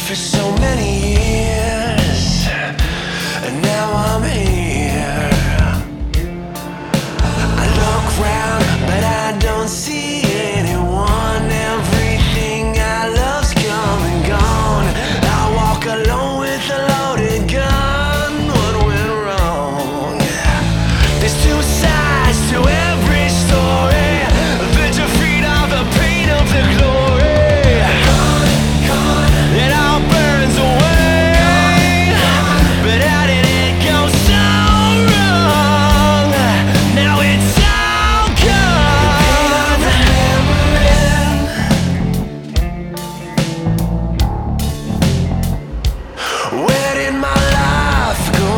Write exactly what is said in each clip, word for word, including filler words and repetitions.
for so many years, and now I'm here. I look round, but I don't see anyone. Everything I love's come and gone. I walk alone with a loaded gun. What went wrong? There's two sides to every story. The defeat of the pain of the glory. It all burns away, but how did it go so wrong? Now it's all gone. Where did my life go?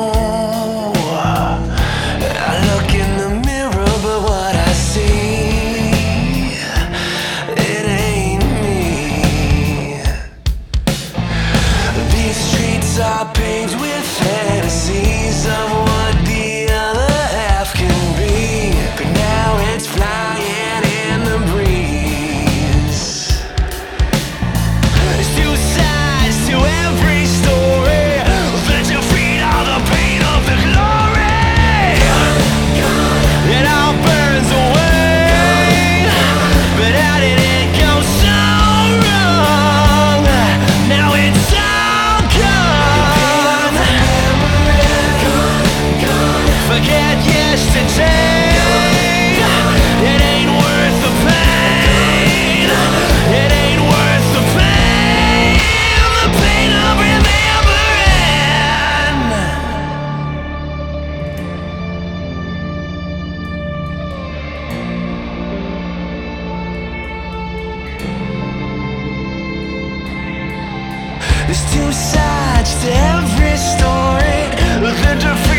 I look in the mirror, but what I see, it ain't me. These streets are paved with fantasies of what the other half can be, but now it's flying in the breeze. There's two sides to every story. The defeat of the pain of the glory. It all burns away, but how did it go so wrong? Now it's all gone. Forget yesterday. It ain't worth the pain. It ain't worth the pain. The pain of remembering. There's two sides to every story. The